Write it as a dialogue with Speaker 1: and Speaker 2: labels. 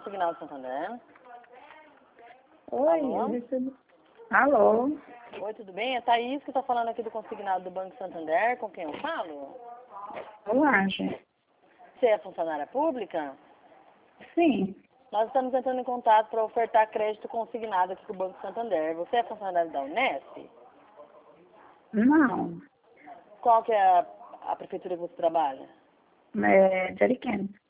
Speaker 1: Consignado Santander.
Speaker 2: Oi,
Speaker 1: Alô?
Speaker 2: eu recebi... Alô?
Speaker 1: Oi, tudo bem? É Thaís que está falando aqui do Consignado do Banco Santander. Com quem eu falo?
Speaker 2: Olá, gente.
Speaker 1: Você é funcionária pública?
Speaker 2: Sim,
Speaker 1: Nós estamos entrando em contato para ofertar crédito consignado aqui com o Banco Santander. Você é funcionária da Unesp?
Speaker 2: não.
Speaker 1: Qual que é a prefeitura que você trabalha?
Speaker 2: É de Ariquemes.